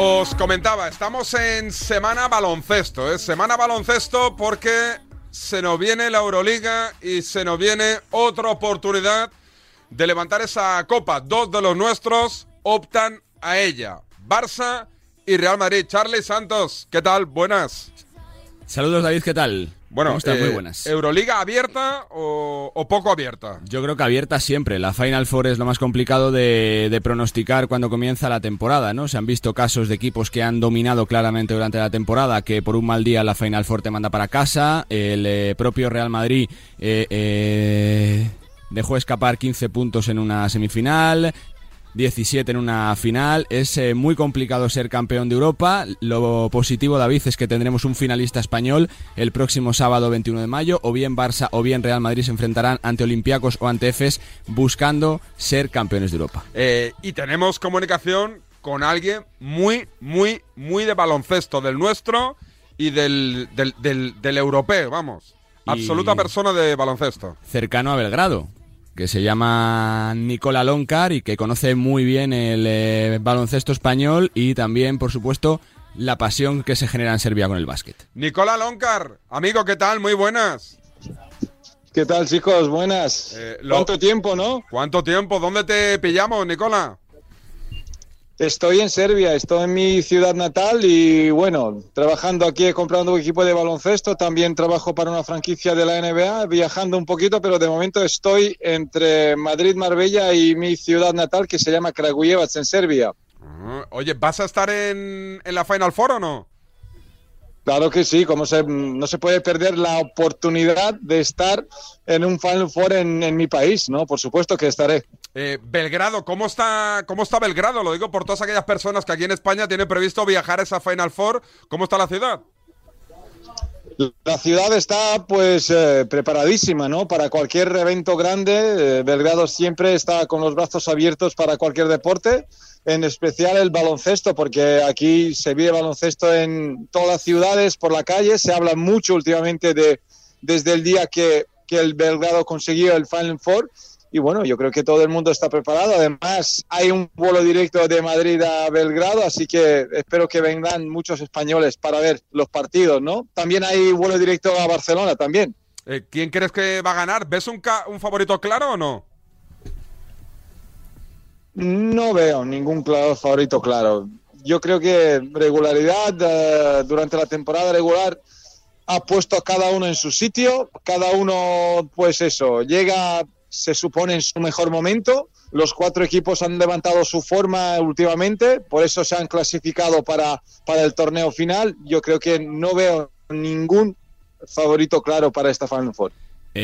Os comentaba, estamos en semana baloncesto, ¿eh? Semana baloncesto porque se nos viene la Euroliga y se nos viene otra oportunidad de levantar esa copa. Dos de los nuestros optan a ella, Barça y Real Madrid. Charly Santos, ¿qué tal? Buenas. Saludos, David, ¿qué tal? Bueno, ¿cómo estás? Muy buenas. ¿Euroliga abierta o poco abierta? Yo creo que abierta siempre. La Final Four es lo más complicado de pronosticar cuando comienza la temporada, ¿no? Se han visto casos de equipos que han dominado claramente durante la temporada, que por un mal día la Final Four te manda para casa. El propio Real Madrid dejó escapar 15 puntos en una semifinal, 17 en una final. Es muy complicado ser campeón de Europa. Lo positivo, David, es que tendremos un finalista español el próximo sábado 21 de mayo. O bien Barça o bien Real Madrid se enfrentarán ante Olympiacos o ante Efes buscando ser campeones de Europa. Y tenemos comunicación con alguien muy de baloncesto, del nuestro y del europeo, vamos. Absoluta persona de baloncesto. Cercano a Belgrado, que se llama Nikola Loncar y que conoce muy bien el baloncesto español y también, por supuesto, la pasión que se genera en Serbia con el básquet. Nikola Loncar, amigo, ¿qué tal? Muy buenas. ¿Qué tal, chicos? Buenas. ¿Cuánto tiempo, no? ¿Cuánto tiempo? ¿Dónde te pillamos, Nikola? Estoy en Serbia, estoy en mi ciudad natal y bueno, trabajando aquí, comprando un equipo de baloncesto, también trabajo para una franquicia de la NBA, viajando un poquito, pero de momento estoy entre Madrid, Marbella y mi ciudad natal que se llama Kragujevac en Serbia. Oye, ¿vas a estar en la Final Four o no? Claro que sí, no se puede perder la oportunidad de estar en un Final Four en mi país, ¿no? Por supuesto que estaré. Belgrado, ¿cómo está Belgrado? Lo digo por todas aquellas personas que aquí en España tienen previsto viajar a esa Final Four. ¿Cómo está la ciudad? La ciudad está pues preparadísima, ¿no? Para cualquier evento grande. Belgrado siempre está con los brazos abiertos para cualquier deporte, en especial el baloncesto, porque aquí se vive baloncesto en todas las ciudades, por la calle. Se habla mucho últimamente desde el día que el Belgrado consiguió el Final Four. Y bueno, yo creo que todo el mundo está preparado. Además, hay un vuelo directo de Madrid a Belgrado, así que espero que vengan muchos españoles para ver los partidos, ¿no? También hay vuelo directo a Barcelona también. ¿Quién crees que va a ganar? ¿Ves un favorito claro o no? No veo ningún favorito claro. Yo creo que regularidad durante la temporada regular ha puesto a cada uno en su sitio. Cada uno, pues eso, llega, se supone, en su mejor momento. Los 4 equipos han levantado su forma últimamente, por eso se han clasificado para el torneo final. Yo creo que no veo ningún favorito claro para esta Final Four.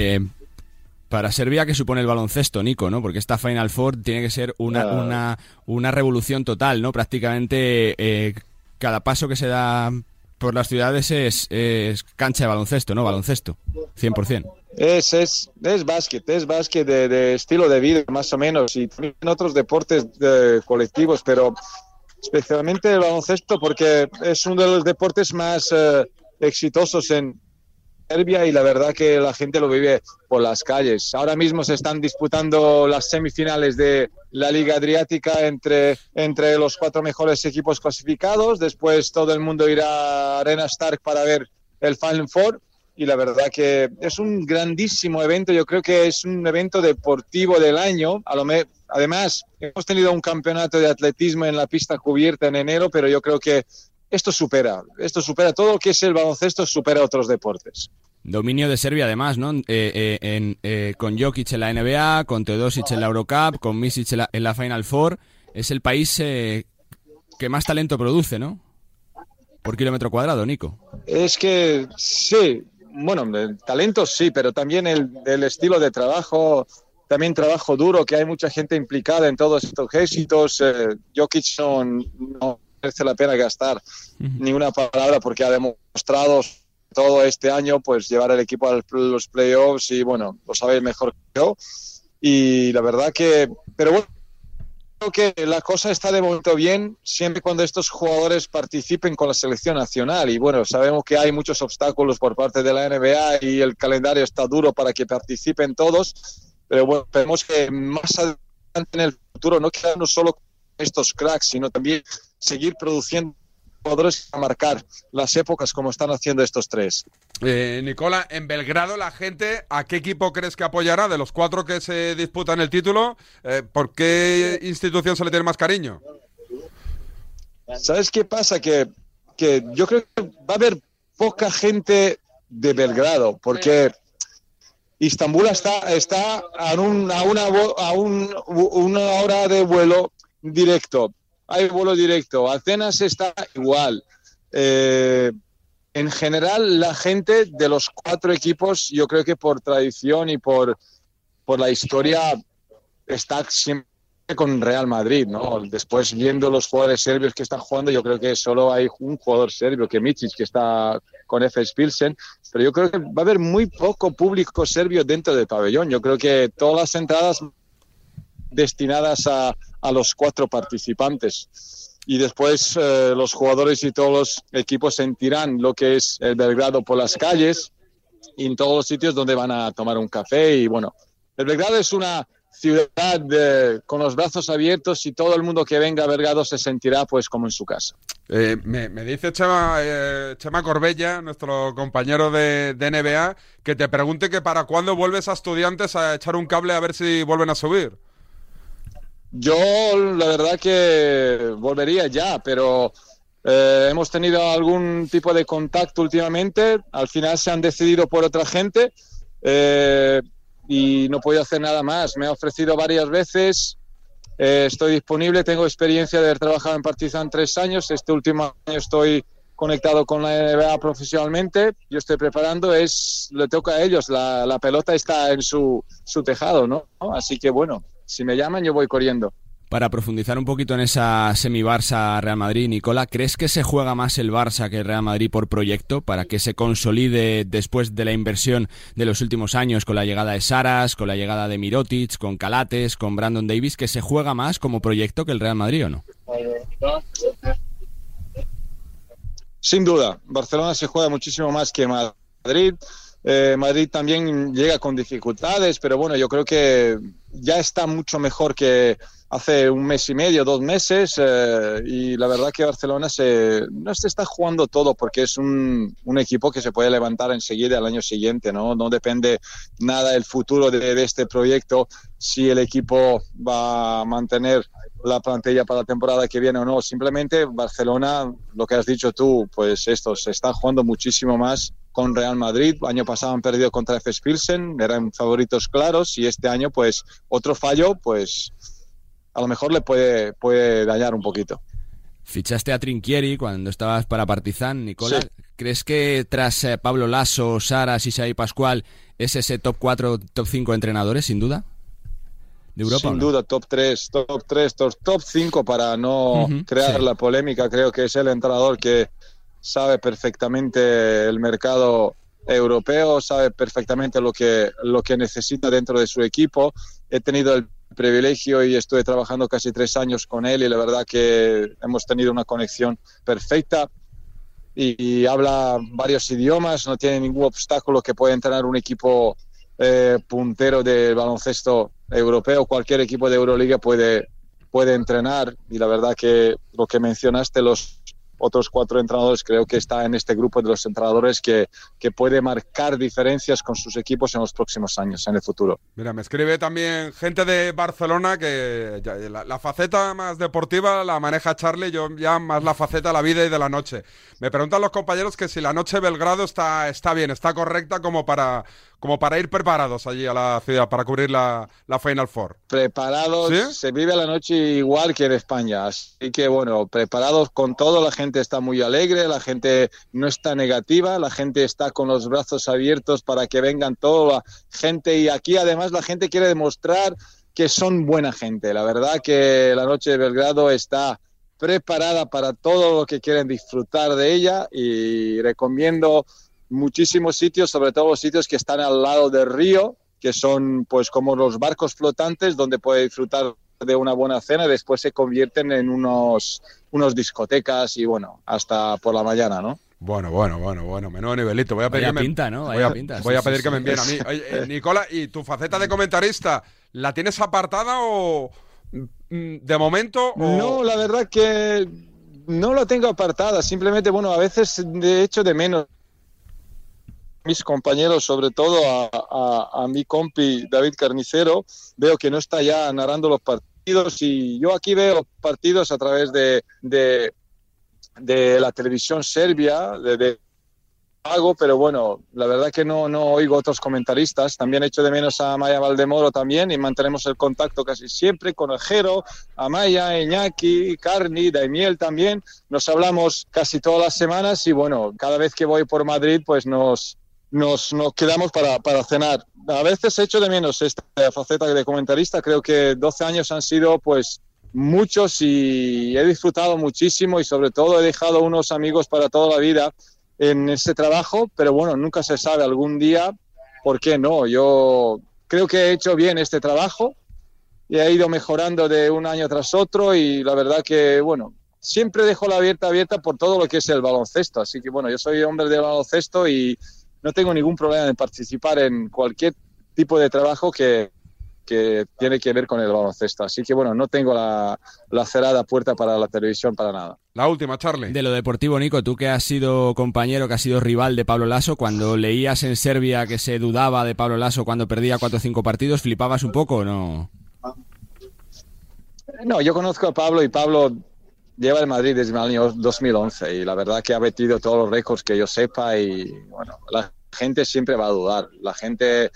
Para Serbia, ¿qué supone el baloncesto, Nico, ¿no? Porque esta Final Four tiene que ser una revolución total, ¿no? Prácticamente cada paso que se da por las ciudades es cancha de baloncesto, ¿no? Baloncesto, 100%. Es básquet de estilo de vida, más o menos, y también otros deportes colectivos, pero especialmente el baloncesto porque es uno de los deportes más exitosos en Serbia y la verdad que la gente lo vive por las calles. Ahora mismo se están disputando las semifinales de la Liga Adriática entre los 4 mejores equipos clasificados. Después todo el mundo irá a Arena Stark para ver el Final Four y la verdad que es un grandísimo evento. Yo creo que es un evento deportivo del año. Además, hemos tenido un campeonato de atletismo en la pista cubierta en enero, pero yo creo que esto supera todo lo que es el baloncesto, supera otros deportes. Dominio de Serbia además, ¿no? Con Jokic en la NBA, con Teodosic en la Eurocup, con Misic en la Final Four. Es el país que más talento produce, ¿no? Por kilómetro cuadrado, Nico. Es que sí, bueno, el talento sí, pero también el estilo de trabajo, también trabajo duro, que hay mucha gente implicada en todos estos éxitos. Jokic no merece la pena gastar ninguna palabra porque ha demostrado todo este año pues llevar el equipo a los playoffs y bueno, lo sabéis mejor que yo y la verdad que, pero bueno, creo que la cosa está de momento bien siempre cuando estos jugadores participen con la selección nacional y bueno, sabemos que hay muchos obstáculos por parte de la NBA y el calendario está duro para que participen todos, pero bueno, esperemos que más adelante en el futuro no quedarnos solo con estos cracks, sino también seguir produciendo jugadores a marcar las épocas como están haciendo estos tres. Nicola, en Belgrado la gente, ¿a qué equipo crees que apoyará de los 4 que se disputan el título? ¿Por qué institución se le tiene más cariño? ¿Sabes qué pasa? Que yo creo que va a haber poca gente de Belgrado, porque Istambul está a una hora de vuelo directo. Hay vuelo directo. Atenas está igual. En general, la gente de los 4 equipos, yo creo que por tradición y por la historia, está siempre con Real Madrid, ¿no? Después, viendo los jugadores serbios que están jugando, yo creo que solo hay un jugador serbio, que Micic, que está con FS Pilsen, pero yo creo que va a haber muy poco público serbio dentro del pabellón. Yo creo que todas las entradas destinadas a los 4 participantes. Y después los jugadores y todos los equipos sentirán lo que es el Belgrado por las calles y en todos los sitios donde van a tomar un café. Y bueno, el Belgrado es una ciudad con los brazos abiertos y todo el mundo que venga a Belgrado se sentirá pues como en su casa. Me dice Chema Corbella, nuestro compañero de NBA, que te pregunte que para cuándo vuelves a Estudiantes a echar un cable a ver si vuelven a subir. Yo la verdad que volvería ya, pero hemos tenido algún tipo de contacto últimamente. Al final se han decidido por otra gente y no puedo hacer nada más. Me ha ofrecido varias veces. Estoy disponible, tengo experiencia de haber trabajado en Partizan 3 años. Este último año estoy conectado con la NBA profesionalmente. Yo estoy preparando, le toca a ellos. La pelota está en su tejado, ¿no? Así que bueno, si me llaman yo voy corriendo. Para profundizar un poquito en esa semi-Barça-Real Madrid, Nicola, ¿crees que se juega más el Barça que el Real Madrid por proyecto para que se consolide después de la inversión de los últimos años con la llegada de Saras, con la llegada de Mirotic, con Calates, con Brandon Davis, que se juega más como proyecto que el Real Madrid o no? Sin duda, Barcelona se juega muchísimo más que Madrid. Madrid también llega con dificultades, pero bueno, yo creo que ya está mucho mejor que hace 1 mes y medio, 2 meses, y la verdad que Barcelona no se está jugando todo porque es un equipo que se puede levantar enseguida el año siguiente, ¿no? No depende nada del futuro de este proyecto, si el equipo va a mantener la plantilla para la temporada que viene o no. Simplemente Barcelona, lo que has dicho tú, pues se está jugando muchísimo más con Real Madrid. Año pasado han perdido contra FS Pilsen, eran favoritos claros, y este año pues otro fallo, pues a lo mejor le puede dañar un poquito. Fichaste a Trinchieri cuando estabas para Partizan, Nicola. Sí. ¿Crees que tras Pablo Lasso, Saras y Xavi Pascual es ese top 4, top 5 entrenadores, sin duda? ¿De Europa? Sin duda, top 5 para no crear la polémica. Creo que es el entrenador que sabe perfectamente el mercado europeo, sabe perfectamente lo que necesita dentro de su equipo. He tenido el privilegio y estuve trabajando casi 3 años con él y la verdad que hemos tenido una conexión perfecta y habla varios idiomas, no tiene ningún obstáculo que pueda entrenar un equipo puntero del baloncesto europeo. Cualquier equipo de Euroliga puede entrenar, y la verdad que lo que mencionaste, los otros 4 entrenadores, creo que está en este grupo de los entrenadores que puede marcar diferencias con sus equipos en los próximos años, en el futuro. Mira, me escribe también gente de Barcelona que la faceta más deportiva la maneja Charlie, yo ya más la faceta de la vida y de la noche. Me preguntan los compañeros que si la noche Belgrado está bien, está correcta como para ir preparados allí a la ciudad para cubrir la Final Four. Preparados, ¿sí? Se vive la noche igual que en España, así que bueno, preparados con todo. La gente está muy alegre, la gente no está negativa, la gente está con los brazos abiertos para que vengan toda la gente, y aquí además la gente quiere demostrar que son buena gente. La verdad que la noche de Belgrado está preparada para todo lo que quieren disfrutar de ella, y recomiendo muchísimos sitios, sobre todo los sitios que están al lado del río, que son pues como los barcos flotantes donde puede disfrutar de una buena cena y después se convierten en unos discotecas y bueno, hasta por la mañana, ¿no? Bueno, menudo nivelito. Voy a pedir que me envíen a mí. Oye, Nicola, ¿y tu faceta de comentarista la tienes apartada o de momento? O... No, la verdad que no lo tengo apartada, simplemente, bueno, a veces de hecho de menos mis compañeros, sobre todo a mi compi David Carnicero, veo que no está ya narrando los partidos y yo aquí veo partidos a través de la televisión serbia, de pago, pero bueno, la verdad que no oigo otros comentaristas. También echo de menos a Maya Valdemoro también y mantenemos el contacto casi siempre con el Jero, Amaya, Iñaki, Carni, Daimiel también. Nos hablamos casi todas las semanas y bueno, cada vez que voy por Madrid pues nos quedamos para cenar. A veces echo de menos esta faceta de comentarista. Creo que 12 años han sido pues muchos y he disfrutado muchísimo y sobre todo he dejado unos amigos para toda la vida en ese trabajo, pero bueno, nunca se sabe, algún día, ¿por qué no? Yo creo que he hecho bien este trabajo y he ido mejorando de un año tras otro y la verdad que, bueno, siempre dejo la abierta por todo lo que es el baloncesto, así que bueno, yo soy hombre de baloncesto y no tengo ningún problema en participar en cualquier tipo de trabajo que tiene que ver con el baloncesto. Así que, bueno, no tengo la cerrada puerta para la televisión para nada. La última, Charlie. De lo deportivo, Nico, tú que has sido compañero, que has sido rival de Pablo Laso, cuando leías en Serbia que se dudaba de Pablo Laso cuando perdía 4 o 5 partidos, ¿flipabas un poco o no? No, yo conozco a Pablo y Pablo lleva el Madrid desde el año 2011 y la verdad que ha batido todos los récords que yo sepa y, bueno, la gente siempre va a dudar. La gente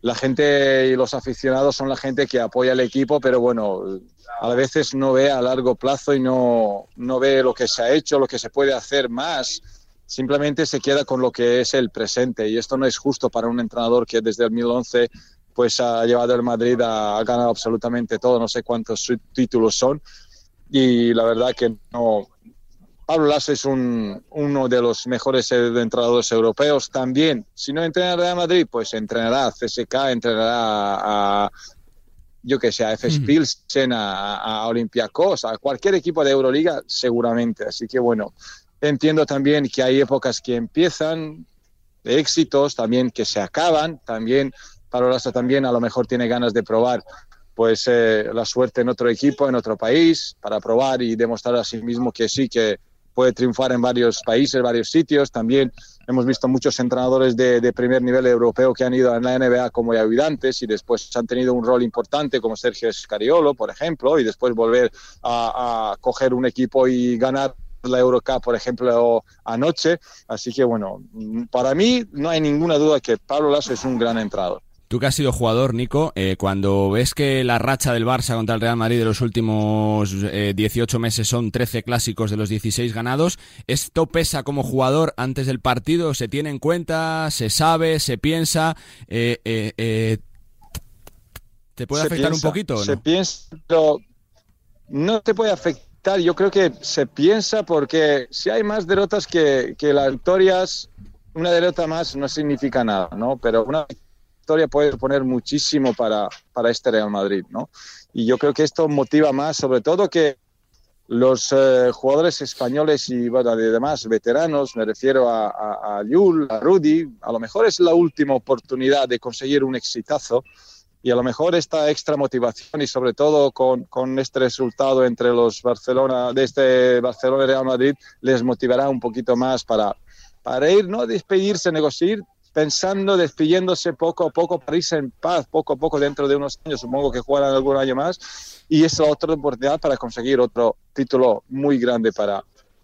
y los aficionados son la gente que apoya al equipo, pero bueno, a veces no ve a largo plazo y no ve lo que se ha hecho, lo que se puede hacer más. Simplemente se queda con lo que es el presente y esto no es justo para un entrenador que desde el 2011 pues ha llevado el Madrid ha ganado absolutamente todo, no sé cuántos títulos son y la verdad que no. Pablo Laso es uno de los mejores entrenadores europeos. También, si no entrena a Real Madrid, pues entrenará a CSKA, entrenará a FS Pilsen, a Olympiacos, a cualquier equipo de Euroliga, seguramente. Así que bueno, entiendo también que hay épocas que empiezan de éxitos, también que se acaban. También Pablo Laso también a lo mejor tiene ganas de probar pues la suerte en otro equipo, en otro país, para probar y demostrar a sí mismo que sí, que puede triunfar en varios países, varios sitios. También hemos visto muchos entrenadores de primer nivel europeo que han ido a la NBA como ayudantes y después han tenido un rol importante como Sergio Scariolo, por ejemplo, y después volver a coger un equipo y ganar la Eurocup, por ejemplo, anoche. Así que, bueno, para mí no hay ninguna duda que Pablo Laso es un gran entrenador. Tú que has sido jugador, Nico, cuando ves que la racha del Barça contra el Real Madrid de los últimos 18 meses son 13 clásicos de los 16 ganados, ¿esto pesa como jugador antes del partido? ¿Se tiene en cuenta? ¿Se sabe? ¿Se piensa? ¿Te puede afectar un poquito o no? Se piensa, pero no te puede afectar. Yo creo que se piensa porque si hay más derrotas que las victorias, una derrota más no significa nada, ¿no? Pero una victoria puede poner muchísimo para este Real Madrid, ¿no? Y yo creo que esto motiva más, sobre todo que los jugadores españoles y bueno, además veteranos, me refiero a Yul, a Rudy, a lo mejor es la última oportunidad de conseguir un exitazo y a lo mejor esta extra motivación y sobre todo con este resultado entre los Barcelona y Real Madrid les motivará un poquito más para ir, no despedirse, negociar, despidiéndose poco a poco para irse en paz, poco a poco dentro de unos años, supongo que jugarán algún año más, y es otra oportunidad para conseguir otro título muy grande para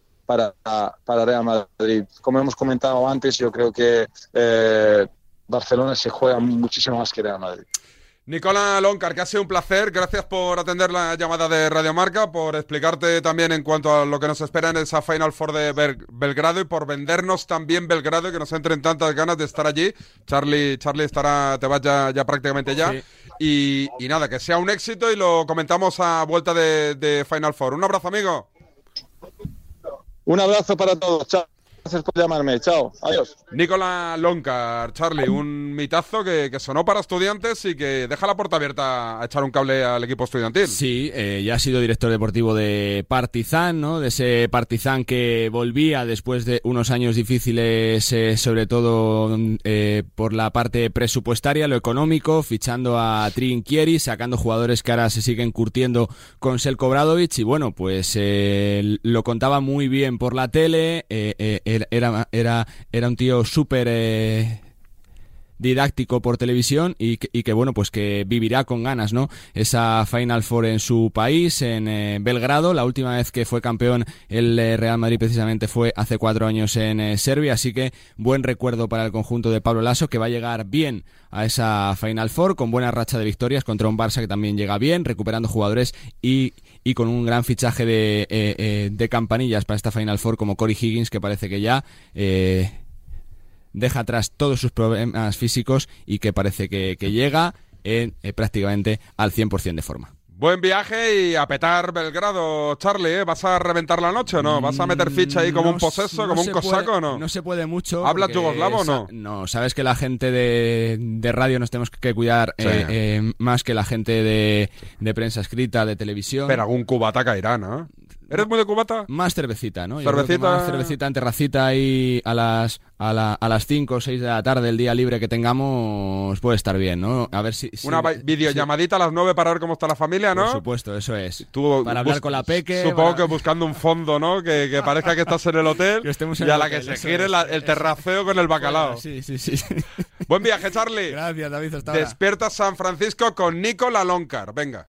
Real Madrid. Como hemos comentado antes, yo creo que Barcelona se juega muchísimo más que Real Madrid. Nicola Loncar, que ha sido un placer. Gracias por atender la llamada de Radio Marca, por explicarte también en cuanto a lo que nos espera en esa Final Four de Belgrado y por vendernos también Belgrado y que nos entren tantas ganas de estar allí. Charlie estará, te vas ya prácticamente ya. Sí. Y nada, que sea un éxito y lo comentamos a vuelta de Final Four. Un abrazo, amigo. Un abrazo para todos. Chao. Gracias por llamarme. Chao. Adiós. Nicolás Loncar, Charlie, un mitazo que sonó para Estudiantes y que deja la puerta abierta a echar un cable al equipo estudiantil. Sí, ya ha sido director deportivo de Partizan, ¿no? De ese Partizan que volvía después de unos años difíciles, sobre todo por la parte presupuestaria, lo económico, fichando a Trinchieri, sacando jugadores que ahora se siguen curtiendo con Željko Obradović, y bueno, pues lo contaba muy bien por la tele. Era un tío súper didáctico por televisión y que bueno, pues que vivirá con ganas, ¿no? Esa Final Four en su país, en Belgrado. La última vez que fue campeón el Real Madrid precisamente fue hace 4 años en Serbia, así que buen recuerdo para el conjunto de Pablo Laso, que va a llegar bien a esa Final Four, con buena racha de victorias contra un Barça que también llega bien, recuperando jugadores y con un gran fichaje de campanillas para esta Final Four, como Corey Higgins, que parece que ya deja atrás todos sus problemas físicos y que parece que llega prácticamente al 100% de forma. Buen viaje y a petar Belgrado, Charlie, ¿eh? ¿Vas a reventar la noche o no? ¿Vas a meter ficha ahí como un poseso, como un cosaco o no? No se puede mucho. ¿Hablas yugoslavo o no? No, sabes que la gente de radio nos tenemos que cuidar más que la gente de prensa escrita, de televisión. Pero algún cubata caerá, ¿no? ¿Eres muy de cubata? Más cervecita, ¿no? Cervecita. Cervecita en terracita ahí a las 5 o 6 de la tarde, el día libre que tengamos, puede estar bien, ¿no? A ver si una videollamadita a las 9 para ver cómo está la familia, ¿no? Por supuesto, eso es. Tú para hablar con la Peque. Supongo que buscando un fondo, ¿no? Que parezca que estás en el hotel y a la que se gire el terraceo con el bacalao. Sí. Buen viaje, Charlie. Gracias, David. Hasta ahora. Despierta San Francisco con Nicolás Loncar. Venga.